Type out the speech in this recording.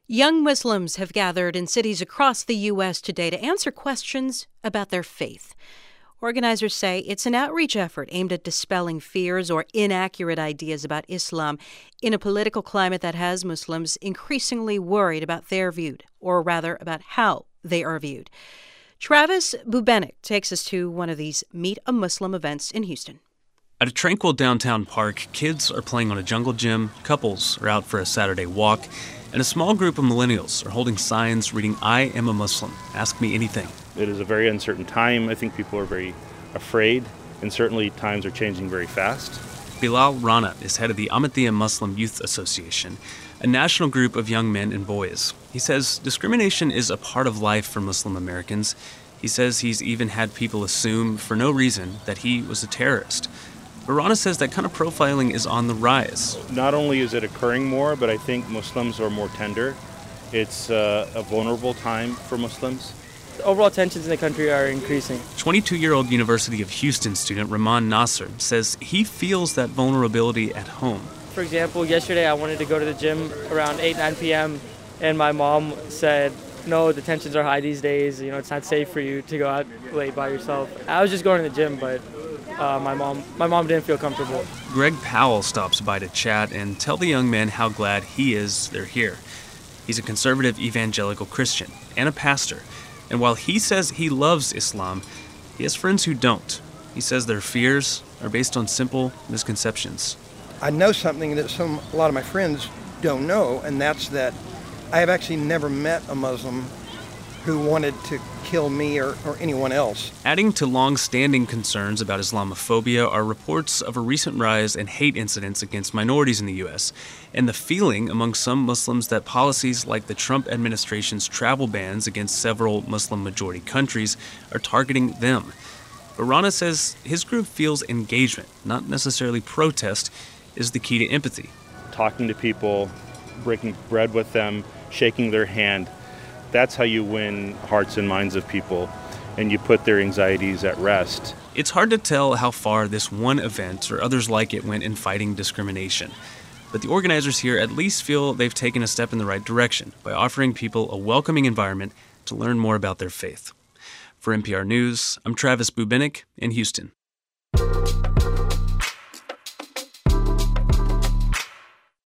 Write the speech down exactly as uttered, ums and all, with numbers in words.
Young Muslims have gathered in cities across the U S today to answer questions about their faith. Organizers say it's an outreach effort aimed at dispelling fears or inaccurate ideas about Islam in a political climate that has Muslims increasingly worried about their viewed, or rather about how they are viewed. Travis Bubenik takes us to one of these Meet a Muslim events in Houston. At a tranquil downtown park, kids are playing on a jungle gym, couples are out for a Saturday walk, and a small group of millennials are holding signs reading, "I am a Muslim. Ask me anything." It is a very uncertain time. I think people are very afraid, and certainly times are changing very fast. Bilal Rana is head of the Ahmadiyya Muslim Youth Association, a national group of young men and boys. He says discrimination is a part of life for Muslim Americans. He says he's even had people assume, for no reason, that he was a terrorist. But Rana says that kind of profiling is on the rise. Not only is it occurring more, but I think Muslims are more tender. It's uh, a vulnerable time for Muslims. The overall tensions in the country are increasing. twenty-two-year-old University of Houston student Rahman Nasser says he feels that vulnerability at home. For example, yesterday I wanted to go to the gym around eight, nine p.m. and my mom said, no, the tensions are high these days. You know, it's not safe for you to go out late by yourself. I was just going to the gym, but uh, my mom my mom didn't feel comfortable. Greg Powell stops by to chat and tell the young men how glad he is they're here. He's a conservative evangelical Christian and a pastor. And while he says he loves Islam, he has friends who don't. He says their fears are based on simple misconceptions. I know something that some a lot of my friends don't know, and that's that I have actually never met a Muslim who wanted to kill me or, or anyone else. Adding to long-standing concerns about Islamophobia are reports of a recent rise in hate incidents against minorities in the U S, and the feeling among some Muslims that policies like the Trump administration's travel bans against several Muslim-majority countries are targeting them. But Rana says his group feels engagement, not necessarily protest, is the key to empathy. Talking to people, breaking bread with them, shaking their hand, that's how you win hearts and minds of people, and you put their anxieties at rest. It's hard to tell how far this one event or others like it went in fighting discrimination. But the organizers here at least feel they've taken a step in the right direction by offering people a welcoming environment to learn more about their faith. For N P R News, I'm Travis Bubenik in Houston.